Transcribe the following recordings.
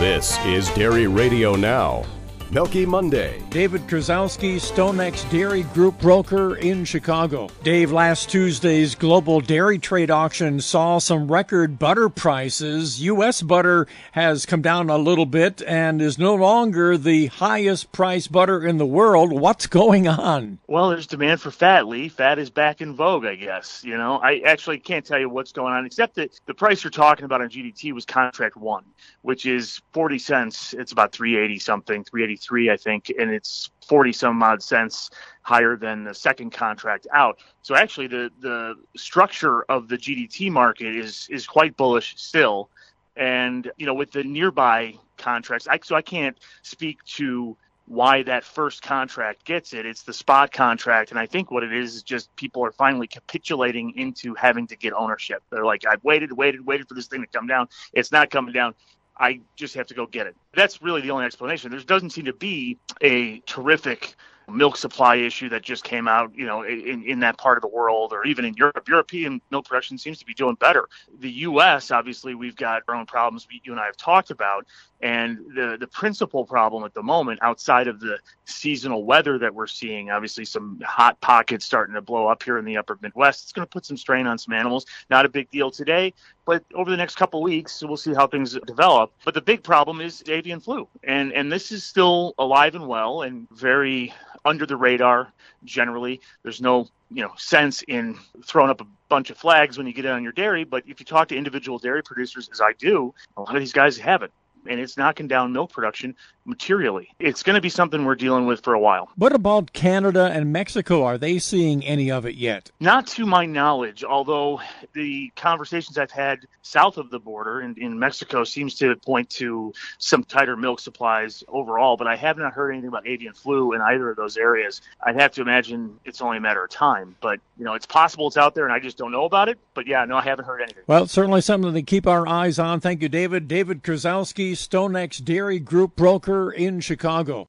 This is Dairy Radio Now. Milky Monday. David Krasowski, StoneX Dairy Group broker in Chicago. Dave, last Tuesday's global dairy trade auction saw some record butter prices. U.S. butter has come down a little bit and is no longer the highest priced butter in the world. What's going on? Well, there's demand for fat, Lee. Fat is back in vogue, I guess. You know, I actually can't tell you what's going on, except that the price you're talking about on GDT was contract one, which is 40 cents. It's about 380 something, 383, I think, and it's 40 some odd cents higher than the second contract out. So actually the structure of the GDT market is quite bullish still. And, you know, with the nearby contracts, I can't speak to why that first contract gets it. It's the spot contract. And I think what it is just people are finally capitulating into having to get ownership. They're like, I've waited for this thing to come down. It's not coming down. I just have to go get it. That's really the only explanation. There doesn't seem to be a terrific milk supply issue that just came out, you know, in that part of the world, or even in Europe. European milk production seems to be doing better. The U.S., obviously, we've got our own problems you and I have talked about. And the principal problem at the moment, outside of the seasonal weather that we're seeing, obviously some hot pockets starting to blow up here in the upper Midwest, it's going to put some strain on some animals. Not a big deal today, but over the next couple of weeks, we'll see how things develop. But the big problem is avian flu. And this is still alive and well and very under the radar generally. There's no sense in throwing up a bunch of flags when you get it on your dairy. But if you talk to individual dairy producers, as I do, a lot of these guys have it. And it's knocking down milk production materially. It's going to be something we're dealing with for a while. What about Canada and Mexico? Are they seeing any of it yet? Not to my knowledge, although the conversations I've had south of the border in Mexico seems to point to some tighter milk supplies overall, but I have not heard anything about avian flu in either of those areas. I'd have to imagine it's only a matter of time, but it's possible it's out there and I just don't know about it. But yeah, no, I haven't heard anything. Well, certainly something to keep our eyes on. Thank you, David. David Krasowski, StoneX Dairy Group broker in Chicago.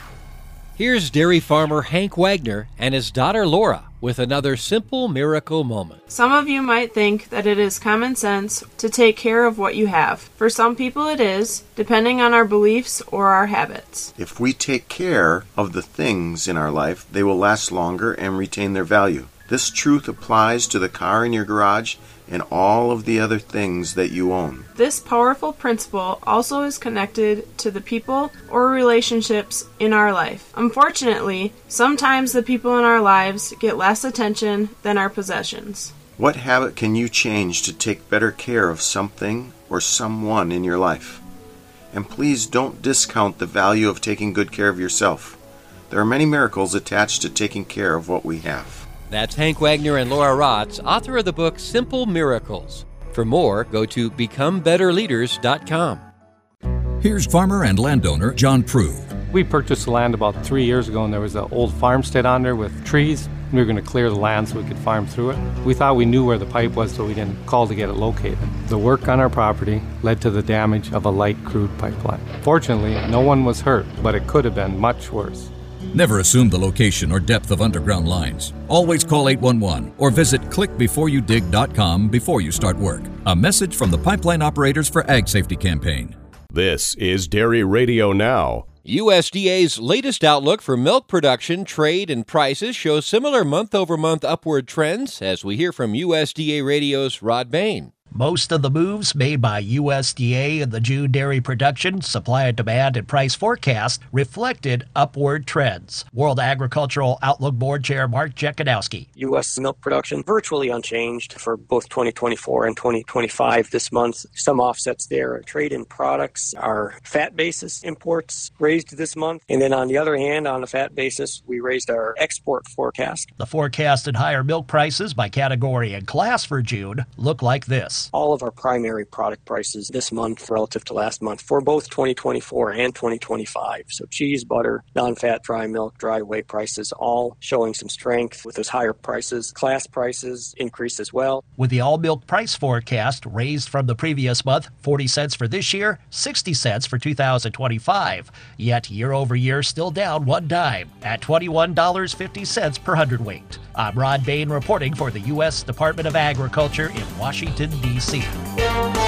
Here's dairy farmer Hank Wagner and his daughter Laura with another simple miracle moment. Some of you might think that it is common sense to take care of what you have. For some people it is, depending on our beliefs or our habits. If we take care of the things in our life, they will last longer and retain their value. This truth applies to the car in your garage and all of the other things that you own. This powerful principle also is connected to the people or relationships in our life. Unfortunately, sometimes the people in our lives get less attention than our possessions. What habit can you change to take better care of something or someone in your life? And please don't discount the value of taking good care of yourself. There are many miracles attached to taking care of what we have. That's Hank Wagner and Laura Rotz, author of the book Simple Miracles. For more, go to BecomeBetterLeaders.com. Here's farmer and landowner John Prue. We purchased the land about 3 years ago, and there was an old farmstead on there with trees. We were going to clear the land so we could farm through it. We thought we knew where the pipe was, so we didn't call to get it located. The work on our property led to the damage of a light crude pipeline. Fortunately, no one was hurt, but it could have been much worse. Never assume the location or depth of underground lines. Always call 811 or visit clickbeforeyoudig.com before you start work. A message from the Pipeline Operators for Ag Safety campaign. This is Dairy Radio Now. USDA's latest outlook for milk production, trade, and prices shows similar month-over-month upward trends, as we hear from USDA Radio's Rod Bain. Most of the moves made by USDA in the June dairy production, supply and demand, and price forecast reflected upward trends. World Agricultural Outlook Board Chair Mark Jekanowski. U.S. milk production virtually unchanged for both 2024 and 2025 this month. Some offsets there. Trade in products, our fat basis imports raised this month. And then on the other hand, on the fat basis, we raised our export forecast. The forecasted higher milk prices by category and class for June look like this. All of our primary product prices this month relative to last month for both 2024 and 2025. So cheese, butter, non-fat dry milk, dry whey prices all showing some strength with those higher prices. Class prices increased as well. With the all milk price forecast raised from the previous month, 40 cents for this year, 60 cents for 2025. Yet year over year still down 1 dime at $21.50 per hundredweight. I'm Rod Bain reporting for the U.S. Department of Agriculture in Washington, D.C.